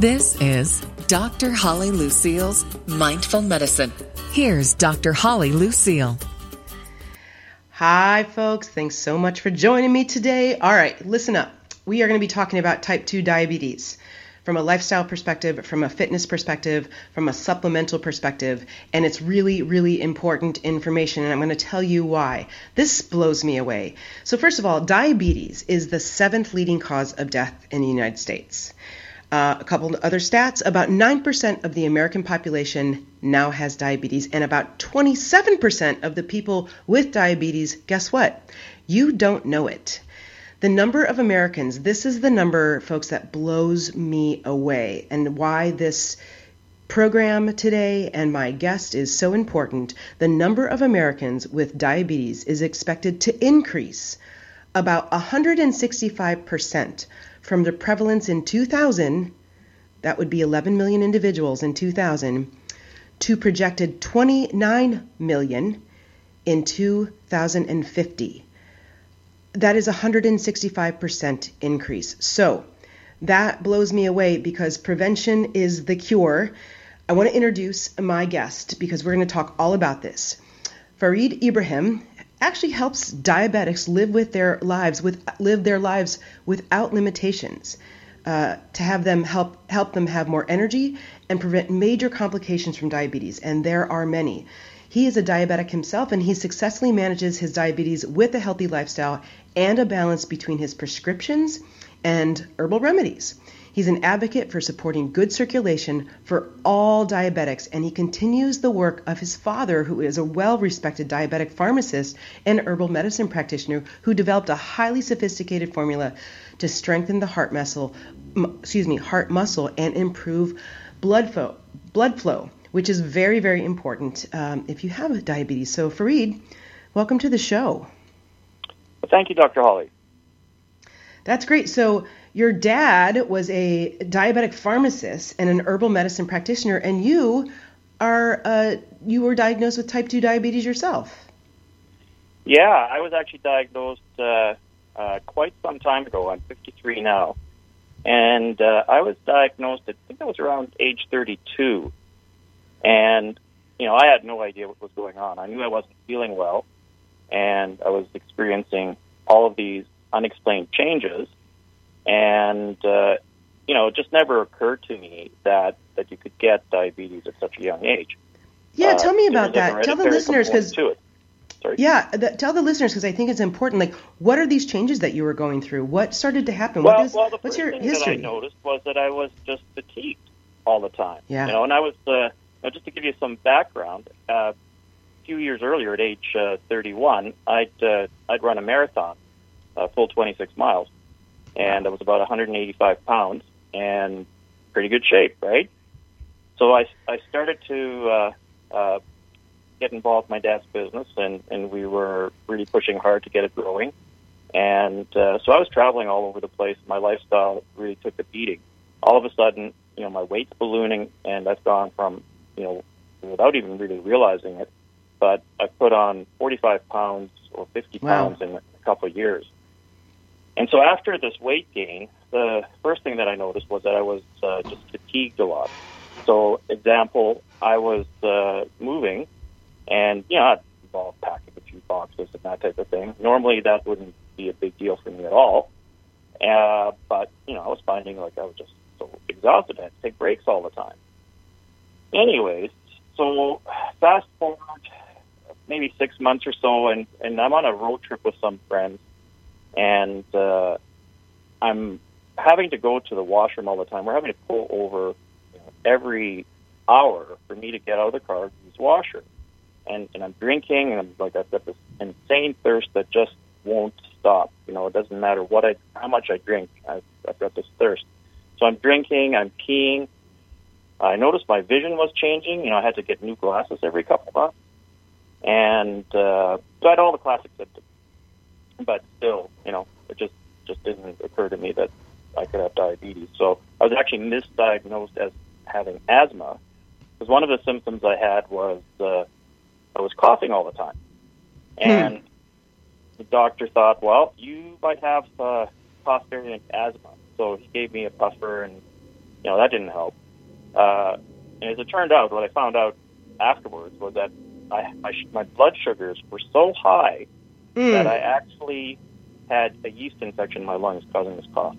This is Dr. Holly Lucille's Mindful Medicine. Here's Dr. Holly Lucille. Hi, folks. Thanks so much for joining me today. All right, listen up. We are going to be talking about type 2 diabetes from a lifestyle perspective, from a fitness perspective, from a supplemental perspective, and it's really, really important information, and I'm going to tell you why. This blows me away. So first of all, diabetes is the 7th leading cause of death in the United States. A couple of other stats, about 9% of the American population now has diabetes, and about 27% of the people with diabetes, guess what? You don't know it. The number of Americans, this is the number, folks, that blows me away, and why this program today and my guest is so important. The number of Americans with diabetes is expected to increase about 165% from the prevalence in 2000, that would be 11 million individuals in 2000, to projected 29 million in 2050. That is a 165% increase. So that blows me away because prevention is the cure. I want to introduce my guest because we're going to talk all about this. Farid Ibrahim actually helps diabetics live their lives without limitations, to have them help them have more energy and prevent major complications from diabetes, and there are many. He is a diabetic himself, and he successfully manages his diabetes with a healthy lifestyle and a balance between his prescriptions and herbal remedies. He's an advocate for supporting good circulation for all diabetics, and he continues the work of his father, who is a well-respected diabetic pharmacist and herbal medicine practitioner who developed a highly sophisticated formula to strengthen the heart muscle and improve blood flow, which is very, very important if you have diabetes. So, Farid, welcome to the show. Well, thank you, Dr. Holly. That's great. So your dad was a diabetic pharmacist and an herbal medicine practitioner, and you were diagnosed with type 2 diabetes yourself. Yeah, I was actually diagnosed quite some time ago. I'm 53 now. And I was diagnosed, I think I was around age 32. And, I had no idea what was going on. I knew I wasn't feeling well, and I was experiencing all of these unexplained changes. And, it just never occurred to me that you could get diabetes at such a young age. Yeah, tell me about that. Tell the listeners, because tell the listeners, because I think it's important. Like, what are these changes that you were going through? What started to happen? What's your history? That I noticed was that I was just fatigued all the time. Yeah. And I was just to give you some background. A few years earlier, at age 31, I'd run a marathon, full 26 miles, and I was about 185 pounds and pretty good shape, right? So I started to get involved in my dad's business, and we were really pushing hard to get it growing. And so I was traveling all over the place. My lifestyle really took a beating. All of a sudden, my weight's ballooning, and I've gone from, without even really realizing it, but I put on 45 pounds or 50 pounds in a couple of years. And so after this weight gain, the first thing that I noticed was that I was just fatigued a lot. So, example, I was moving, and, I'd involve packing a few boxes and that type of thing. Normally, that wouldn't be a big deal for me at all. But, I was finding like I was just so exhausted. I had to take breaks all the time. Anyways, so fast forward maybe 6 months or so, and I'm on a road trip with some friends, and I'm having to go to the washroom all the time. We're having to pull over every hour for me to get out of the car and use the washer. And I'm drinking, and I'm like, I've got this insane thirst that just won't stop. It doesn't matter how much I drink. I've got this thirst. So I'm drinking, I'm peeing. I noticed my vision was changing. I had to get new glasses every couple of months. And so I had all the classic symptoms. But still, it just didn't occur to me that I could have diabetes. So I was actually misdiagnosed as having asthma, because one of the symptoms I had was I was coughing all the time. And the doctor thought, well, you might have Fosgarian asthma. So he gave me a puffer and that didn't help. And as it turned out, what I found out afterwards was that my blood sugars were so high that I actually had a yeast infection in my lungs causing this cough.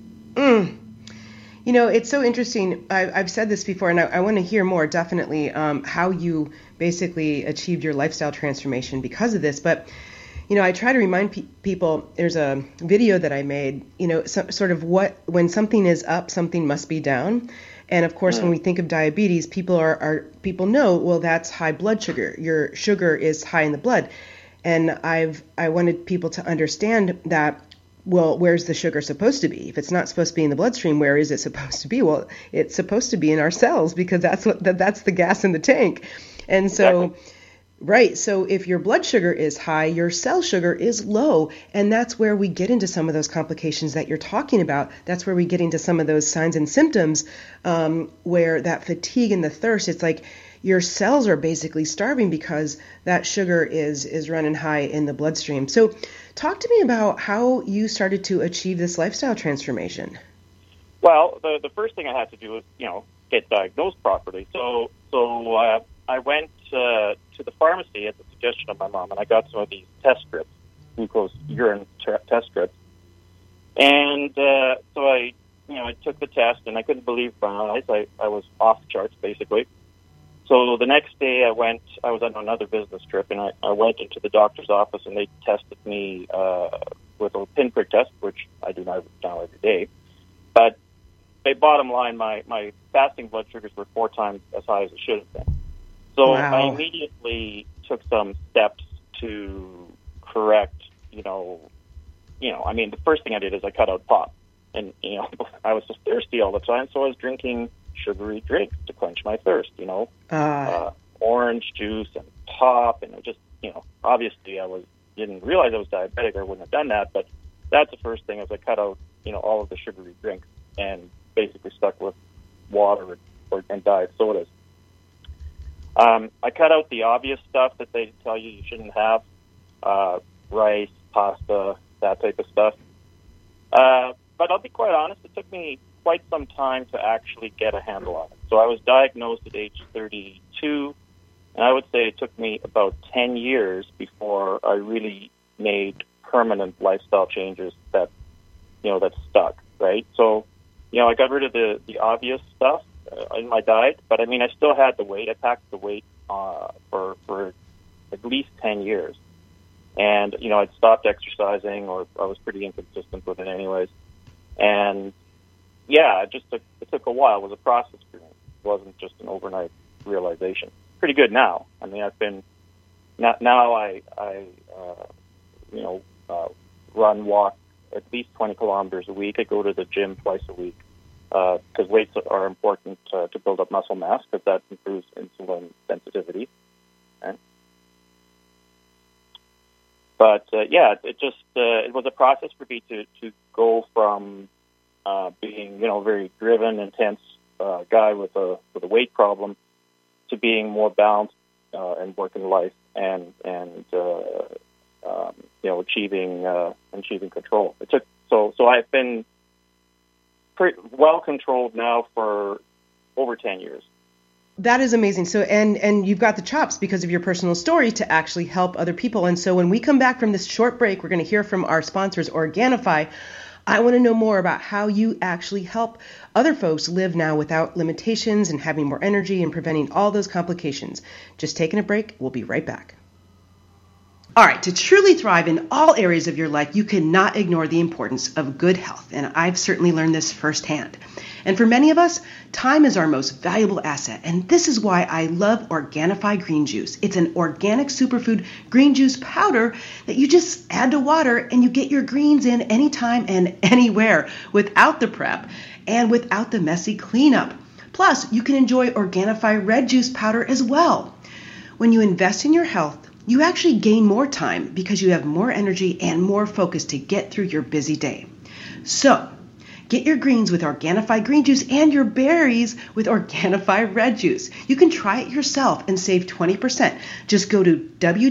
It's so interesting. I've said this before, and I want to hear more, definitely, how you basically achieved your lifestyle transformation because of this. But, I try to remind people, there's a video that I made, when something is up, something must be down. And of course, when we think of diabetes, people know, well, that's high blood sugar. Your sugar is high in the blood. And I wanted people to understand that, well, where's the sugar supposed to be? If it's not supposed to be in the bloodstream, where is it supposed to be? Well, it's supposed to be in our cells, because that's the gas in the tank. And so, exactly. Right. So if your blood sugar is high, your cell sugar is low. And that's where we get into some of those complications that you're talking about. That's where we get into some of those signs and symptoms, where that fatigue and the thirst, it's like your cells are basically starving because that sugar is running high in the bloodstream. So talk to me about how you started to achieve this lifestyle transformation. Well, the first thing I had to do was, get diagnosed properly. So I went to the pharmacy at the suggestion of my mom, and I got some of these test strips, glucose urine test strips. And so I took the test, and I couldn't believe my eyes. I was off the charts, basically. So the next day I was on another business trip, and I went into the doctor's office, and they tested me with a pinprick test, which I do now every day. But bottom line, my fasting blood sugars were 4 times as high as it should have been. So wow. I immediately took some steps to correct, the first thing I did is I cut out pop. And, I was just thirsty all the time, so I was drinking sugary drinks to quench my thirst, orange juice and pop. And it just, obviously didn't realize I was diabetic, or I wouldn't have done that. But that's the first thing, is I cut out, all of the sugary drinks and basically stuck with water and diet sodas. I cut out the obvious stuff that they tell you shouldn't have, rice, pasta, that type of stuff. But I'll be quite honest, it took me quite some time to actually get a handle on it. So I was diagnosed at age 32, and I would say it took me about 10 years before I really made permanent lifestyle changes that stuck, right? So, I got rid of the obvious stuff in my diet, but I still had the weight. I packed the weight for at least 10 years. And, I'd stopped exercising, or I was pretty inconsistent with it anyways. And, yeah, it took a while. It was a process for me. It wasn't just an overnight realization. Pretty good now. I've been, now I run, walk at least 20 kilometers a week. I go to the gym twice a week, because weights are important to build up muscle mass, because that improves insulin sensitivity. Okay? But it was a process for me to go from being very driven, intense guy with a weight problem to being more balanced and working life and achieving control. It took so I've been pretty well controlled now for over 10 years. That is amazing. So, and you've got the chops because of your personal story to actually help other people. And so when we come back from this short break, we're going to hear from our sponsors, Organifi. I want to know more about how you actually help other folks live now without limitations and having more energy and preventing all those complications. Just taking a break. We'll be right back. All right, to truly thrive in all areas of your life, you cannot ignore the importance of good health. And I've certainly learned this firsthand. And for many of us, time is our most valuable asset. And this is why I love Organifi green juice. It's an organic superfood green juice powder that you just add to water and you get your greens in anytime and anywhere without the prep and without the messy cleanup. Plus, you can enjoy Organifi red juice powder as well. When you invest in your health, you actually gain more time because you have more energy and more focus to get through your busy day. So, get your greens with Organifi green juice and your berries with Organifi red juice. You can try it yourself and save 20%. Just go to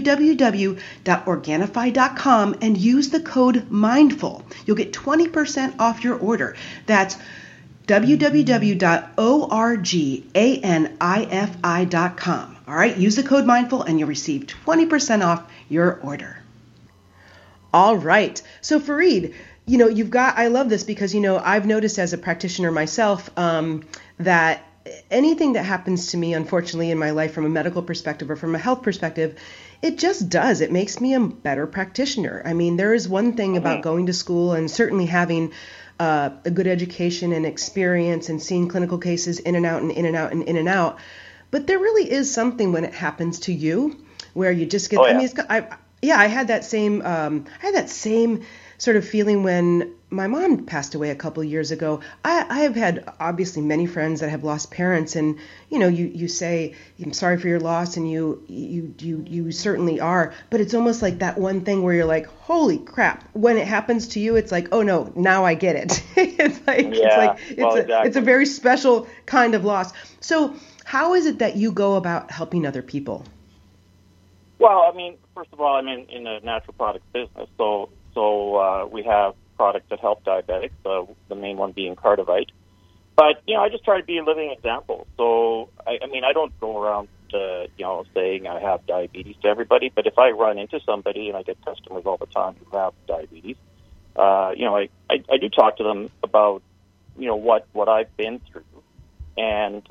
www.organifi.com and use the code MINDFUL. You'll get 20% off your order. That's www.organifi.com. All right, use the code MINDFUL and you'll receive 20% off your order. All right. So Fareed, I love this because, I've noticed as a practitioner myself that anything that happens to me, unfortunately, in my life from a medical perspective or from a health perspective, it just does. It makes me a better practitioner. I mean, there is one thing about going to school and certainly having a good education and experience and seeing clinical cases in and out and in and out and in and out. But there really is something when it happens to you where you just get, I had that same sort of feeling when my mom passed away a couple of years ago. I have had obviously many friends that have lost parents, and you say I'm sorry for your loss, and you certainly are. But it's almost like that one thing where you're like, holy crap! When it happens to you, it's like, oh no, now I get it. It's a very special kind of loss. So how is it that you go about helping other people? Well, I mean, first of all, I'm in a natural products business, so we have products that help diabetics, the main one being Cardivite. But, I just try to be a living example. So, I don't go around, saying I have diabetes to everybody, but if I run into somebody, and I get customers all the time who have diabetes, I do talk to them about, what I've been through and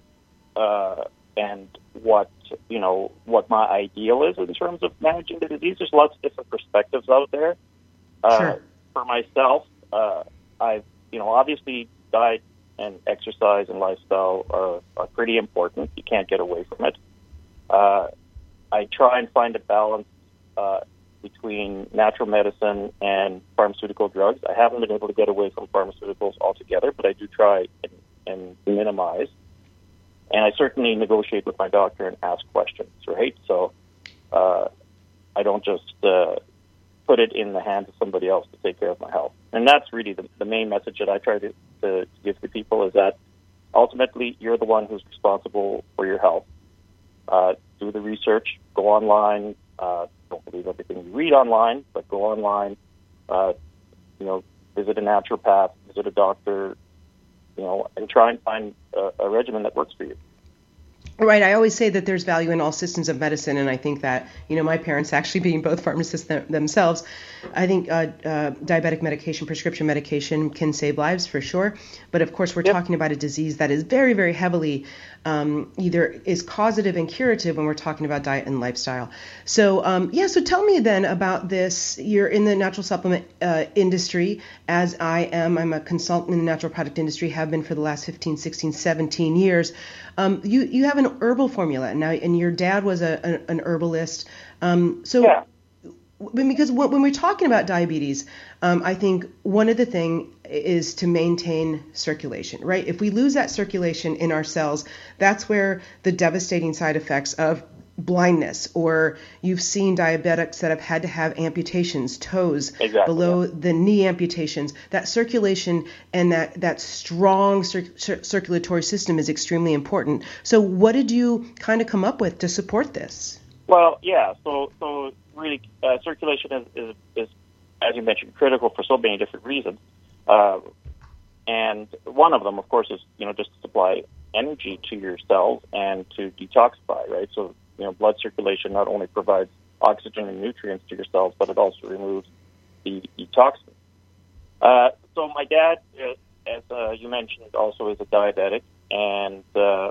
what my ideal is in terms of managing the disease. There's lots of different perspectives out there. Sure. For myself, I've, obviously diet and exercise and lifestyle are pretty important. You can't get away from it. I try and find a balance between natural medicine and pharmaceutical drugs. I haven't been able to get away from pharmaceuticals altogether, but I do try and minimize. And I certainly negotiate with my doctor and ask questions, right? So I don't just put it in the hands of somebody else to take care of my health. And that's really the main message that I try to give to people, is that ultimately you're the one who's responsible for your health. Do the research, go online, don't believe everything you read online, but go online, visit a naturopath, visit a doctor, and try and find a regimen that works for you. Right. I always say that there's value in all systems of medicine, and I think that, my parents actually being both pharmacists themselves, I think diabetic medication, prescription medication can save lives for sure. But of course, we're talking about a disease that is very, very heavily either is causative and curative when we're talking about diet and lifestyle. So, so tell me then about this. You're in the natural supplement industry, as I am. I'm a consultant in the natural product industry, have been for the last 15, 16, 17 years. You have an herbal formula now, and your dad was an herbalist. Because when we're talking about diabetes, I think one of the things is to maintain circulation, right? If we lose that circulation in our cells, that's where the devastating side effects of blindness, or you've seen diabetics that have had to have amputations, toes below the knee amputations. That circulation and that strong circulatory system is extremely important. So what did you kind of come up with to support this? Well, so really circulation is, as you mentioned, critical for so many different reasons. And one of them, of course, is, just to supply energy to your cells and to detoxify, right? So, blood circulation not only provides oxygen and nutrients to your cells, but it also removes the toxins. So my dad, as you mentioned, also is a diabetic and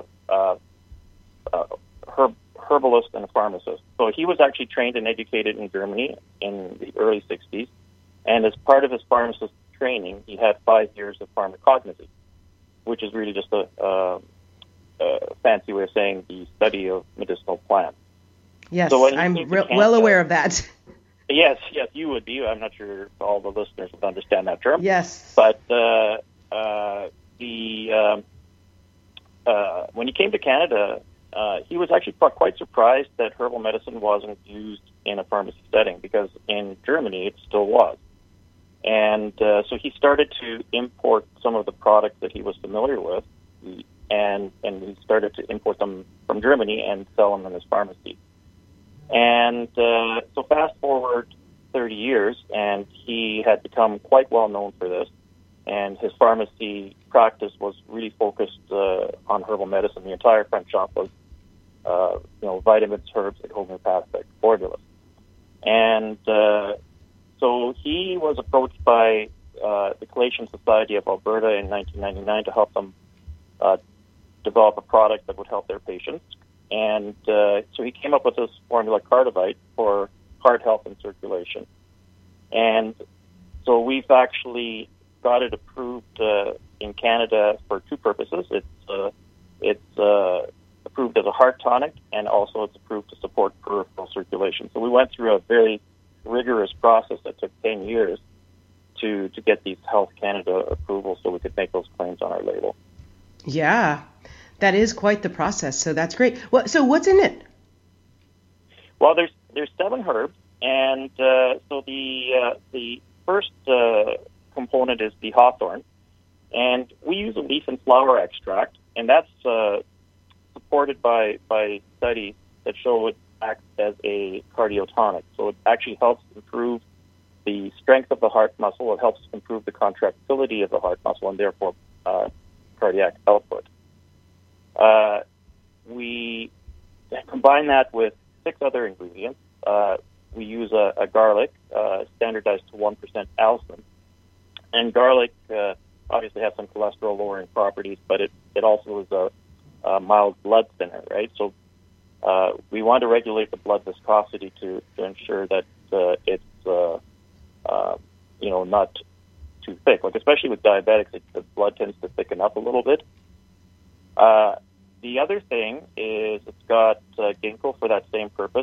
herbalist and a pharmacist. So he was actually trained and educated in Germany in the early 60s. And as part of his pharmacist training, he had 5 years of pharmacognosy, which is really just a fancy way of saying the study of medicinal plants. Yes, so I'm well aware of that. Yes, you would be. I'm not sure if all the listeners would understand that term. Yes. But when he came to Canada, he was actually quite surprised that herbal medicine wasn't used in a pharmacy setting, because in Germany it still was. And so he started to import some of the products that he was familiar with, and he started to import them from Germany and sell them in his pharmacy. And so fast forward 30 years, and he had become quite well known for this. and his pharmacy practice was really focused on herbal medicine. The entire front shop was, vitamins, herbs, and homeopathic formulas. And so he was approached by the Collation Society of Alberta in 1999 to help them develop a product that would help their patients. And so he came up with this formula, Cardivite, for heart health and circulation. And so we've actually got it approved in Canada for two purposes. It's approved as a heart tonic, and also it's approved to support peripheral circulation. So we went through a very rigorous process that took 10 years to get these Health Canada approvals so we could make those claims on our label. Yeah, that is quite the process. So that's great. So what's in it? Well, there's 7 herbs, and so the first component is the hawthorn, and we use a leaf and flower extract, and that's supported by studies that show it acts as a cardiotonic. So it actually helps improve the strength of the heart muscle. It helps improve the contractility of the heart muscle, and therefore cardiac output. We combine that with 6 other ingredients. We use a garlic standardized to 1% allicin. And garlic obviously has some cholesterol-lowering properties, but it also is a mild blood thinner, right? So we want to regulate the blood viscosity to ensure that it's not too thick. Like especially with diabetics, the blood tends to thicken up a little bit. The other thing is it's got ginkgo for that same purpose.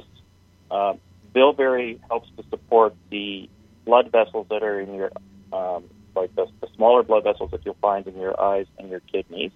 Bilberry helps to support the blood vessels that are in your, like the smaller blood vessels that you'll find in your eyes and your kidneys.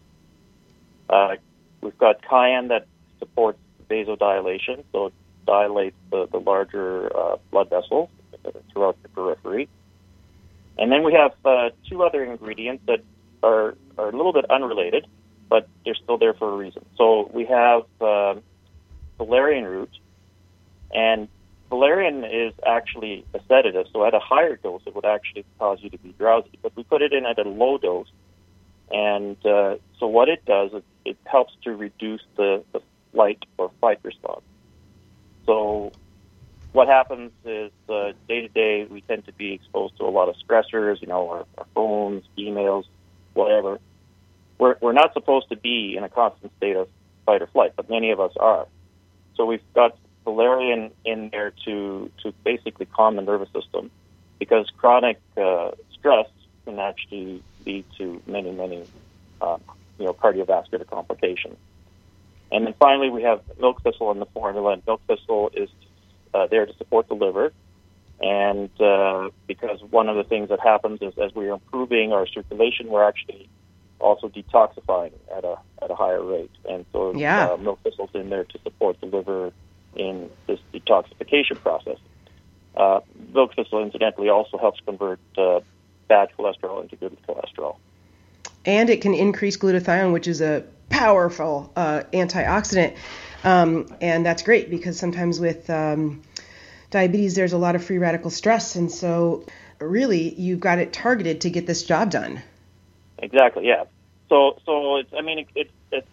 We've got cayenne that supports vasodilation, so it dilates the larger blood vessels throughout the periphery. And then we have 2 other ingredients that are a little bit unrelated, but they're still there for a reason. So we have valerian root, and valerian is actually a sedative, so at a higher dose it would actually cause you to be drowsy. But we put it in at a low dose, and so what it does is it helps to reduce the flight or fight response. So what happens is day to day we tend to be exposed to a lot of stressors, our phones, emails, whatever. We're not supposed to be in a constant state of fight or flight, but many of us are. So we've got valerian in there to basically calm the nervous system, because chronic stress can actually lead to many cardiovascular complications. And then finally, we have milk thistle in the formula, and milk thistle is there to support the liver. And because one of the things that happens is as we're improving our circulation, we're actually also detoxifying at a higher rate. And so milk thistle's in there to support the liver in this detoxification process. Milk thistle, incidentally, also helps convert bad cholesterol into good cholesterol. And it can increase glutathione, which is a powerful antioxidant. And that's great because sometimes with diabetes, there's a lot of free radical stress. And so really, you've got it targeted to get this job done. Exactly, yeah. So it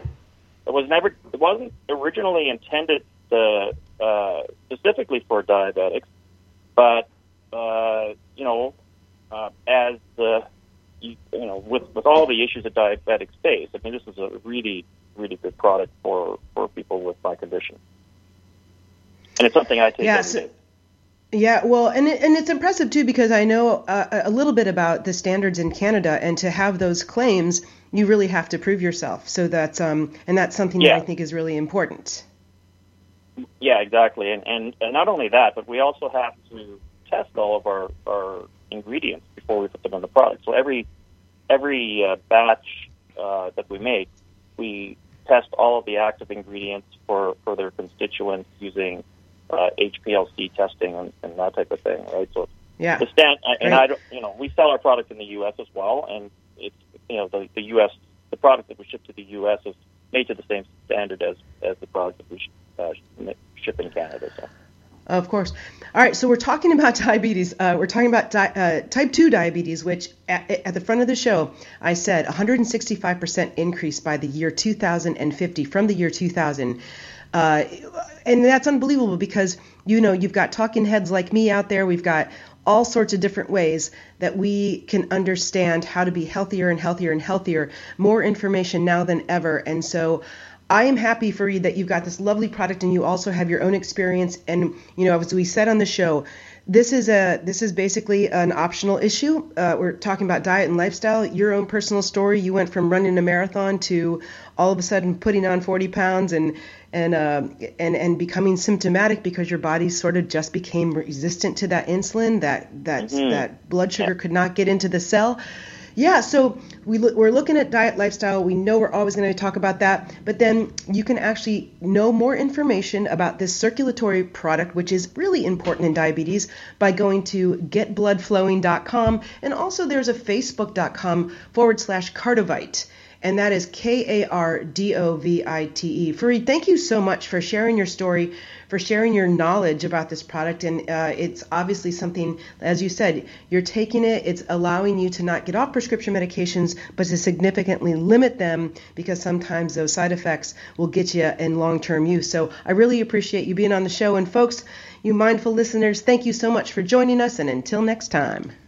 wasn't originally intended specifically for diabetics, but with all the issues that diabetics face, this is a really, really good product for people with my condition, and it's something I take every day. Yeah, well, and it's impressive too, because I know a little bit about the standards in Canada, and to have those claims, you really have to prove yourself. So that's and that's something that I think is really important. Yeah, exactly, and not only that, but we also have to test all of our ingredients before we put them in the product. So every batch that we make, we test all of the active ingredients for their constituents using HPLC testing and that type of thing, right? So we sell our product in the U.S. as well, and it's the U.S. the product that we ship to the U.S. is made to the same standard as the product that we ship in Canada. So. Of course. All right, so we're talking about diabetes. We're talking about type 2 diabetes, which at the front of the show, I said 165% increase by the year 2050 from the year 2000. And that's unbelievable because, you've got talking heads like me out there. We've got all sorts of different ways that we can understand how to be healthier and healthier and healthier, more information now than ever. And so I am happy for you that you've got this lovely product and you also have your own experience. And, as we said on the show, this is basically an optional issue. We're talking about diet and lifestyle, your own personal story. You went from running a marathon to all of a sudden putting on 40 pounds and becoming symptomatic because your body sort of just became resistant to that insulin, that blood sugar could not get into the cell. Yeah, so we're looking at diet, lifestyle. We know we're always going to talk about that, but then you can actually know more information about this circulatory product, which is really important in diabetes, by going to getbloodflowing.com. And also there's a facebook.com/Cardovite. And that is Kardovite. Fareed, thank you so much for sharing your story, for sharing your knowledge about this product. And it's obviously something, as you said, you're taking it. It's allowing you to not get off prescription medications, but to significantly limit them because sometimes those side effects will get you in long-term use. So I really appreciate you being on the show. And folks, you mindful listeners, thank you so much for joining us. And until next time.